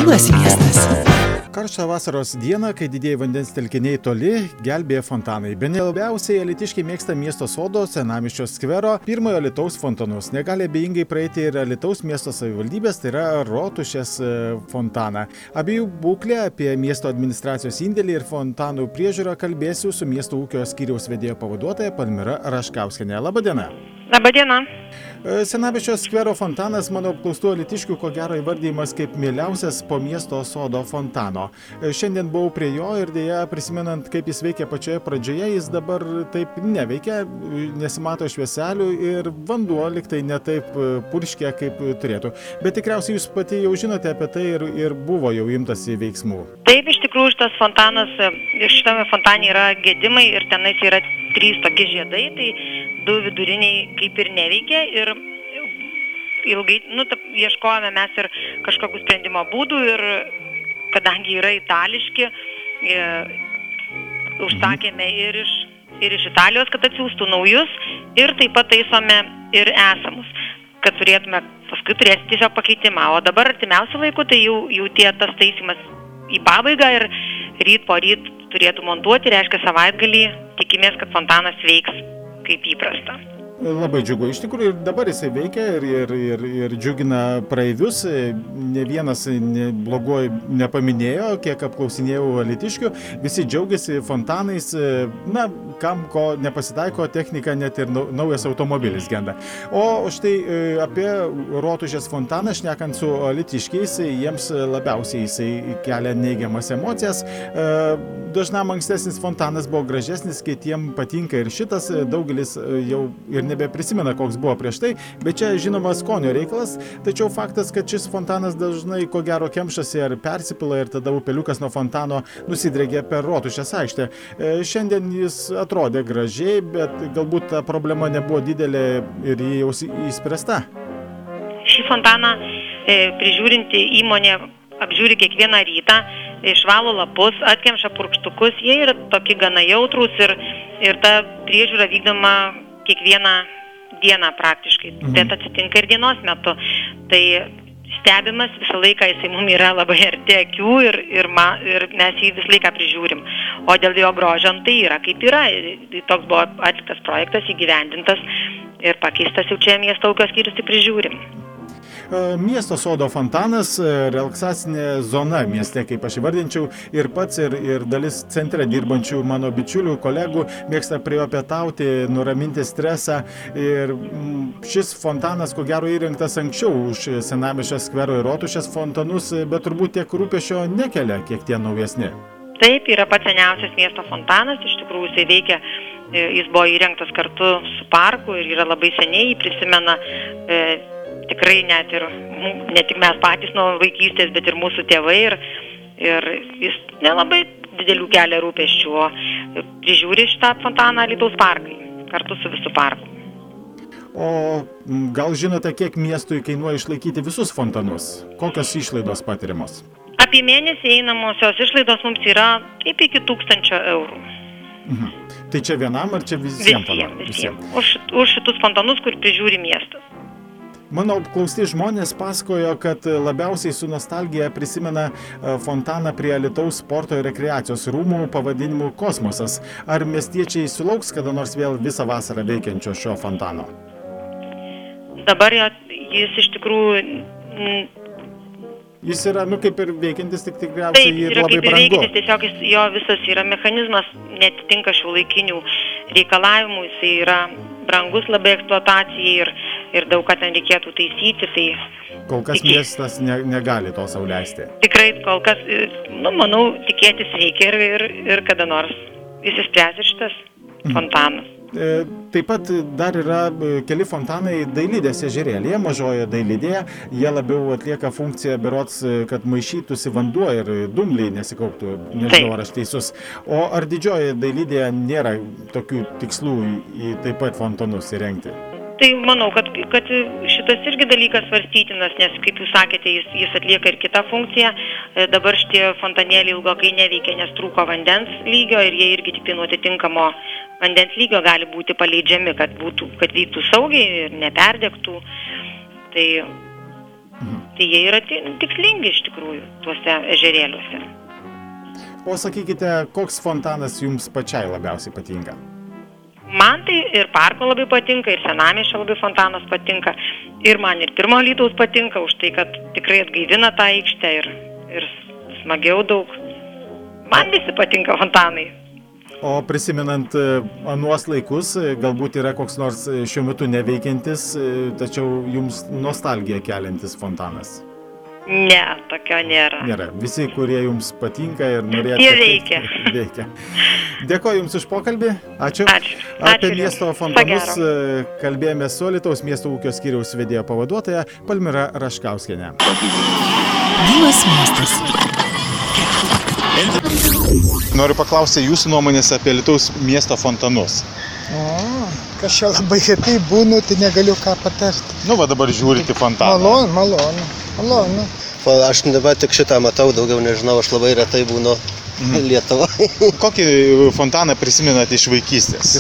Mielas miestas. Karštą vasaros dieną, kai didieji vandens telkiniai toli, gelbėja fontanai. Bene labiausiai alytiškiai mėgsta miesto sodo, Senamiesčio skvero, pirmojo Alytaus fontanus. Negali abejingai praeiti ir Alytaus miesto savivaldybės, tai yra Rotušės fontaną. Abiejų būklę, apie miesto administracijos indėlį ir fontanų priežiūrą kalbėsiu su miesto ūkio skyriaus vedėjo pavaduotoja Palmira Raškauskienė. Labadiena. Labadiena. Senamiesčio skvero fontanas mano apklaustų alytiškių ko gero įvardyjimas kaip mieliausias po miesto sodo fontano. Šiandien buvau prie jo ir dėja prisimenant, kaip jis veikia pačioje pradžioje, jis dabar taip neveikia, nesimato švieselių ir vanduo liktai ne taip purškia, kaip turėtų. Bet tikriausiai jūs pati jau žinote apie tai ir buvo jau imtasi veiksmų. Taip, iš tikrųjų šitas fontanas, šitame fontane yra gedimai ir tenais yra 3 tokie žiedai, tai 2 viduriniai kaip ir neveikia ir ilgai, ieškojame mes ir kažkokių sprendimo būdų ir kadangi yra itališki, užsakėme ir iš Italijos, kad atsiųstų naujus ir taip pat taisome ir esamus, kad paskui turėsime tiesiog pakeitimą. O dabar artimiausiu laiku tai jau tas taisymas į pabaigą ir ryt po ryt turėtų montuoti, reiškia savaitgalį, tikimės, kad fontanas veiks kaip įprasta. Labai džiugu. Iš tikrųjų ir dabar jisai veikia ir džiugina praeivius. Ne vienas bloguoju nepaminėjo, kiek apklausinėjau alytiškių. Visi džiaugiasi fontanais. Na, kam ko nepasitaiko, technika net ir naujas automobilis genda. O štai apie Rotušės fontaną šnekant su alytiškiais, jiems labiausiai jisai kelia neigiamas emocijas. Dažnam ankstesnis fontanas buvo gražesnis, kitiem patinka ir šitas. Daugelis jau ir nebeprisimena, koks buvo prieš tai, bet čia žinoma skonio reikalas, tačiau faktas, kad šis fontanas dažnai ko gero kemšasi ar persipila ir tada upeliukas nuo fontano nusidrėgia per Rotušės aikštę. Šiandien jis atrodė gražiai, bet galbūt ta problema nebuvo didelė ir jį jau įspręsta. Šį fontaną prižiūrinti įmonė apžiūri kiekvieną rytą, išvalo lapus, atkemša purkštukus, jie yra tokie gana jautrūs ir ta priežiūra vykdoma kiekvieną dieną praktiškai, bet atsitinka ir dienos metu. Tai stebimas visą laiką, jisai mums yra labai arti akių ir mes jį visą laiką prižiūrim. O dėl jo grožio, tai yra kaip yra. Toks buvo atliktas projektas, įgyvendintas ir pakeistas jau čia miesto ūkio skyrius, tai prižiūrim. Miesto sodo fontanas, relaksacinė zona mieste, kaip aš įvardinčiau, ir pats, ir dalis centre dirbančių mano bičiulių, kolegų mėgsta prie jo pietauti, nuraminti stresą. Ir šis fontanas, ko gero, įrengtas anksčiau už Senamiesčio skvero ir Rotušės fontanus, bet turbūt tiek rūpesčio nekelia, kiek tie naujesni. Taip, yra pats seniausias miesto fontanas, iš tikrųjų jisai veikia, jis buvo įrengtas kartu su parku ir yra labai seniai, prisimena tikrai ne tik mes patys nuo vaikystės, bet ir mūsų tėvai ir jis nelabai didelių kelia rūpesčių, o prižiūri šitą fontaną Alytaus parkai, kartu su visų parku. O gal žinote, kiek miestui kainuoja išlaikyti visus fontanus? Kokios išlaidos patiriamos? Apie mėnesį einamosios išlaidos mums yra kaip iki 1000 eurų. Tai čia vienam ar čia visiems? Visiems. Už šitus fontanus, kur prižiūri miestas. Mano apklausti žmonės pasakojo, kad labiausiai su nostalgija prisimena fontaną prie Alytaus sporto ir rekreacijos rūmų pavadinimu Kosmosas. Ar miestiečiai sulauks kada nors vėl visą vasarą veikiančio šio fontano? Dabar jis iš tikrųjų... Jis yra, kaip ir veikiantis, tik tikriausiai ir labai brangu. Taip, veikiantis, tiesiog jo visas yra mechanizmas, netitinka šiuolaikinių reikalavimų, jis yra brangus labai eksploatacijai ir daug ką ten reikėtų taisyti. Tai kol kas miestas negali to sau leisti. Tikrai kol kas, manau, tikėtis reikia ir kada nors išsispręs ir šitas fontanas. Taip pat dar yra keli fontanai Dailidės ežerėlyje, mažoje Dailidėje. Jie labiau atlieka funkciją berods, kad maišytųsi vanduo ir dumbliai nesikauptų. Nežinau, ar aš teisus. O ar didžioje Dailidėje nėra tokių tikslų į taip pat fontanus įrengti? Tai manau, kad šitas irgi dalykas svarstytinas, nes, kaip jūs sakėte, jis atlieka ir kitą funkciją. Dabar šitie fontanėliai ilgokai neveikia, nes trūko vandens lygio ir jie irgi tik nuo atitinkamo vandens lygio gali būti paleidžiami, kad vyktų saugiai ir neperdegtų. Tai Tai jie yra tikslingi iš tikrųjų tuose ežerėliuose. O sakykite, koks fontanas jums pačiai labiausiai patinka? Man tai ir parko labai patinka, ir Senamiesčio labai fontanas patinka, ir man ir Pirmo Alytaus patinka, už tai, kad tikrai atgaivina tą aikštę ir smagiau daug. Man visi patinka fontanai. O prisimenant anuos laikus, galbūt yra koks nors šiuo metu neveikiantis, tačiau jums nostalgiją keliantis fontanas? Ne, tokio nėra. Nėra. Visi, kurie jums patinka ir norėtų... Jie veikia. Veikia. Dėkoju jums už pokalbį. Ačiū. Ačiū. Apie miesto fontanus kalbėjome su Alytaus miesto ūkio skyriaus vedėjo pavaduotoja Palmira Raškauskienė. Gyvas miestas. Noriu paklausti jūsų nuomonės apie Alytaus miesto fontanus. Kas čia labai apie būnu, tai negaliu ką patarti. Nu, va dabar žiūrite fontaną. Malonu. Aš dabar tik šitą matau, daugiau nežinau, aš labai retai būnu Lietuvoje. Kokį fontaną prisimenate iš vaikystės?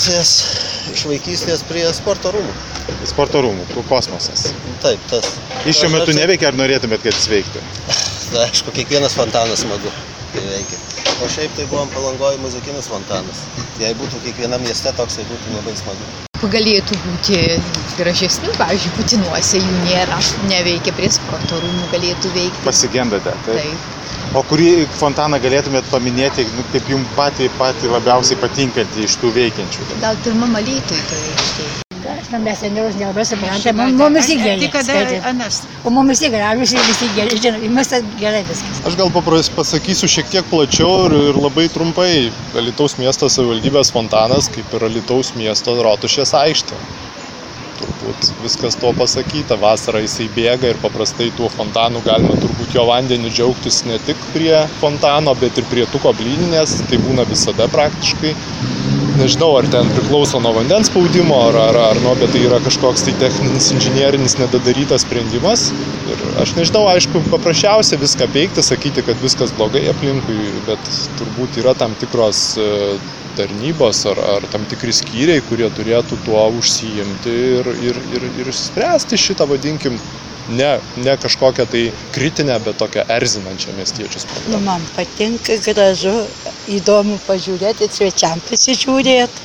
Iš vaikystės prie sporto rūmų. Sporto rūmų, kosmosas. Taip, tas. Jis šiuo metu neveikia, ar norėtumėt, kad jis veiktų? Aišku, kiekvienas fontanas smagu, kai veikia. O šiaip tai buvom Palangoj muzikinis fontanas. Jei būtų kiekvienam mieste toks, tai būtų labai smagu. Galėtų būti gražesni, pavyzdžiui, Putinuose jų nėra, neveikia, prie sporto rūmų galėtų veikti. Pasigendate, taip? Taip. O kurį fontaną galėtumėt paminėti, kaip jums patį labiausiai patinkantį iš tų veikiančių? Gal Pirmam Alytui tai aikštėje. Mes seniaus nelabai suprantame, mums įgėlė. O mums įgražus ir visi gėlė, žinoma, mums gerai viskas. Aš gal pasakysiu šiek tiek plačiau ir labai trumpai. Alytaus miesto savivaldybės fontanas, kaip ir Alytaus miesto Rotušės aikštė. Turbūt viskas to pasakyta. Vasarą jisai bėga ir paprastai tuo fontanu galima turbūt jo vandeniu džiaugtis ne tik prie fontano, bet ir prie tuko blyninės. Tai būna visada praktiškai. Nežinau, ar ten priklauso nuo vandens spaudimo, ar nuo, bet tai yra kažkoks tai techninis, inžinierinis nedadarytas sprendimas. Ir aš nežinau, aišku, paprasčiausia viską peikti, sakyti, kad viskas blogai aplinkui, bet turbūt yra tam tikros tarnybos ar tam tikri skyriai, kurie turėtų tuo užsiimti ir spręsti šitą, vadinkim, ne kažkokią tai kritinę, bet tokią erzinančią miestiečius problemą. Man patinka, gražu, įdomu pažiūrėti, svečiam pasižiūrėti.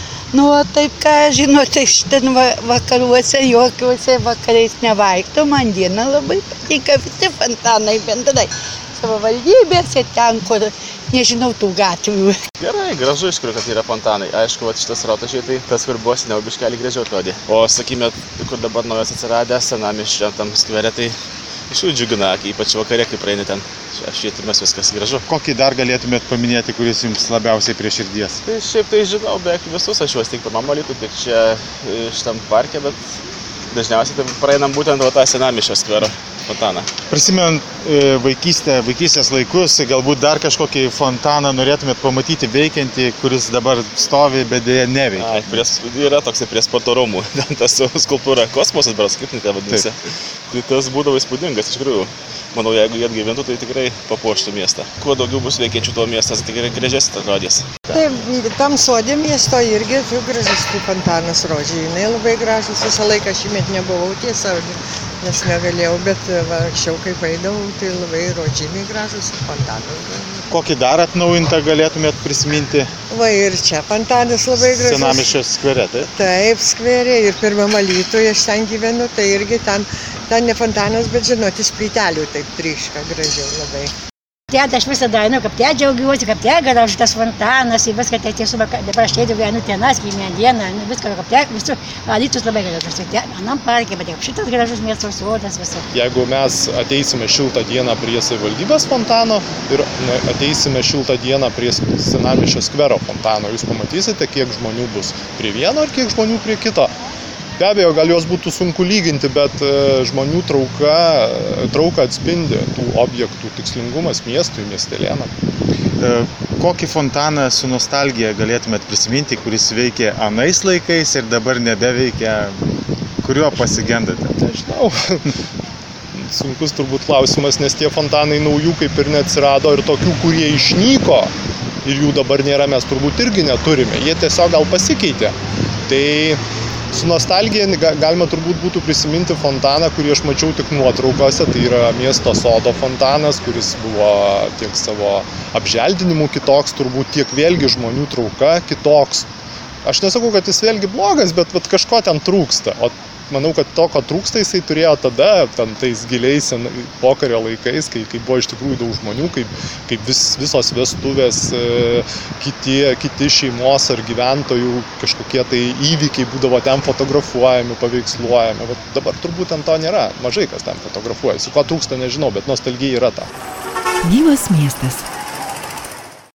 Taip ką, žinote, ten vakaruose, jokiuose vakarais nevaiktų, man diena labai patinka visi fontanai bendrai. Savivaldybėse ten, kur nežinau tų gatvių. Gerai, gražu iš tikrųjų, kad yra fontanai. Aišku, šitas Rotušėj, tai tas, kur buvo seniau, biškelį gražiau atrodė. O, sakykime, kur dabar naujas atsiradęs Senamiesčio tam skvere, tai iš jų džiugina, ypač vakare, kai praeini ten. Švietimas viskas gražu. Kokį dar galėtumėt paminėti, kuris jums labiausiai prie širdies? Tai šiaip tai žinau, beveik visus aš juos tik Pirmam Alytui, tik čia šitam parke, bet dažniausiai tai praeinam būtent tą Senamiesčio skvero fontaną. Prisimint vaikystės laikus, galbūt dar kažkokį fontaną norėtumėt pamatyti veikiantį, kuris dabar stovi, bet dėja neveikia. Yra toksai prie sporto rūmų, tas skulptūra Kosmosas, berods, kaip tai vadinasi. Tai tas būdavo įspūdingas, iš tikrųjų. Manau, jeigu jie atgaivintų, tai tikrai papuoštų miestą. Kuo daugiau bus veikiančių tuo miestas, tikrai gražesnis atrodys. Taip, tam sodė miesto irgi gražus fontanas Rožė. Jinai labai gražus, visą laiką šįmet nebuvau tiesa, nes negalėjau, bet anksčiau kaip eidavau, tai labai Rožėmiai gražus fontanas. Kokį dar atnaujintą galėtumėt prisiminti? Va ir čia fontanas labai gražus. Senamiesčio skvere, taip? Taip, skvere ir Pirmam Alytui aš ten gyvenu, tai irgi ten ne fontanas, bet žinoti, plytelių taip tryška gražiau labai. Aš visada einu, kaip te džiaugiuosi, kaip te gražus tas fontanas, ir viską te tiesų, dabar aš tėdavau vienu tenas, kiekvieną dieną, viską kaip te, visų Alytus labai gražus, anam parke, bet šitas gražus miesto sodas visą. Jeigu mes ateisime šiltą dieną prie savivaldybės fontano ir ateisime šiltą dieną prie Senamiesčio skvero fontano, jūs pamatysite, kiek žmonių bus prie vieno ir kiek žmonių prie kito. Be abejo, gal juos būtų sunku lyginti, bet žmonių trauka atspindi tų objektų tikslingumas miestui, miestelėnam. Kokį fontaną su nostalgija galėtumėt prisiminti, kuris veikė anais laikais ir dabar nebeveikia, kuriuo pasigendate? Nežinau. Sunkus turbūt klausimas, nes tie fontanai naujų kaip ir neatsirado ir tokių, kurie išnyko ir jų dabar nėra, mes turbūt irgi neturime. Jie tiesiog gal pasikeitė. Tai Su nostalgija galima turbūt būtų prisiminti fontaną, kurį aš mačiau tik nuotraukose, tai yra miesto sodo fontanas, kuris buvo tiek savo apželdinimu kitoks, turbūt tiek vėlgi žmonių trauka kitoks. Aš nesakau, kad jis vėlgi blogas, bet kažko ten trūksta. O manau, kad to, ko trūksta, jisai turėjo tada, tais giliais pokario laikais, kai buvo iš tikrųjų daug žmonių, kaip visos vestuvės, kiti šeimos ar gyventojų kažkokie tai įvykiai būdavo ten fotografuojami, paveiksluojami. Bet dabar turbūt ten to nėra. Mažai kas ten fotografuojasi. Ko trūksta, nežinau, bet nostalgija yra ta. Gyvas miestas.